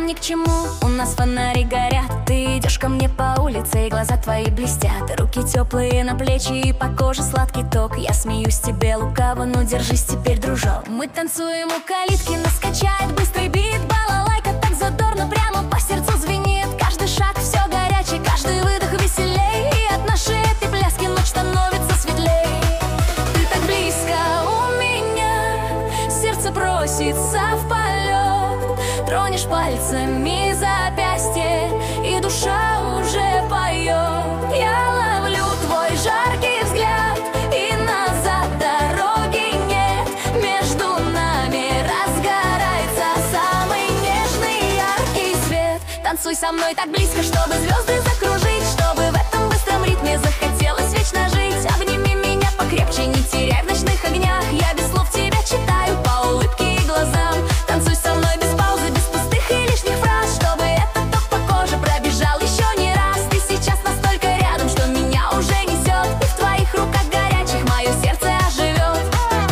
нам ни к чему, у нас фонари горят. Ты идешь ко мне по улице, и глаза твои блестят. Руки теплые на плечи, и по коже сладкий ток. Я смеюсь тебе лукаво, ну держись теперь, дружок. Мы танцуем у калитки, нас качает быстрый бит. Балалайка так задорно, прямо по сердцу звенит. Каждый шаг все горячий, каждый выдох веселей. И от нашей этой пляски ночь становится светлей. Ты так близко у меня, сердце просится в полет. Тронешь пальцами запястье, и душа уже поет. Я ловлю твой жаркий взгляд, и назад дороги нет. Между нами разгорается самый нежный яркий свет. Танцуй со мной так близко, чтобы звезды закружить, чтобы в этом быстром ритме захотелось вечно жить. Обними меня покрепче, не теряй в ночных огнях. Я без слов тебя читаю по улыбке и глазам. Танцуй со мной без паузы, без пустых и лишних фраз, чтобы этот ток по коже пробежал еще не раз. Ты сейчас настолько рядом, что меня уже несет, и в твоих руках горячих мое сердце оживет.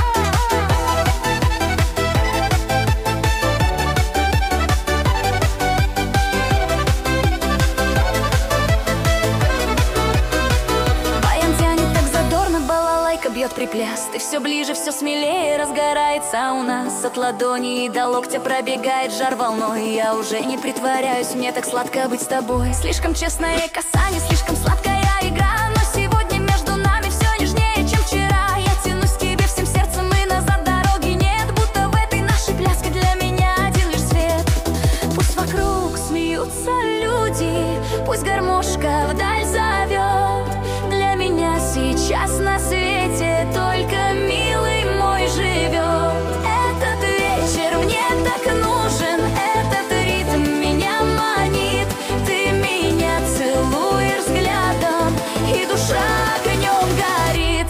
Баян тянет так задорно, балалайка бьет припляс. Ты все ближе, все смелее разгорается у нас. От ладони до локтя пробегает жар волной. Я уже не притворяюсь, мне так сладко быть с тобой. Слишком честное касание, слишком сладкая игра. Но сегодня между нами все нежнее, чем вчера. Я тянусь к тебе всем сердцем, и назад дороги нет. Будто в этой нашей пляске для меня один лишь свет. Пусть вокруг смеются люди, пусть гармошка вдаль зовет. Для меня сейчас на свете только милый мой живет. Этот вечер мне так нужен, этот ритм меня манит. Ты меня целуешь взглядом, и душа огнем горит.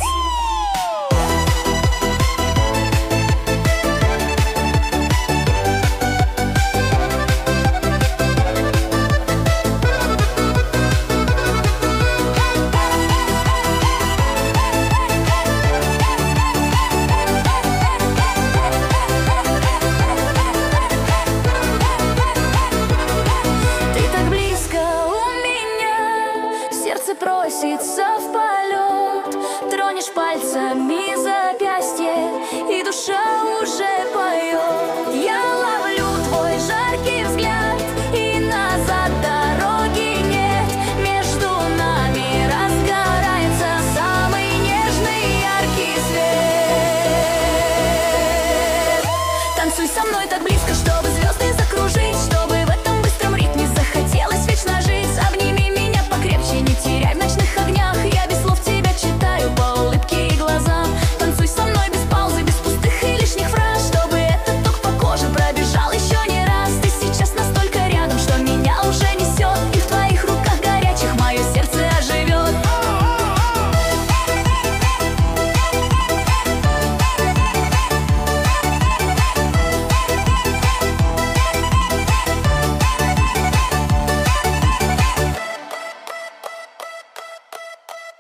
Ты так близко у меня, сердце просится в полет. Тронешь пальцами запястье, и душа уже поет. Я ловлю твой жаркий взгляд, и назад дороги нет. Между нами разгорается самый нежный яркий свет. Танцуй со мной так близко, что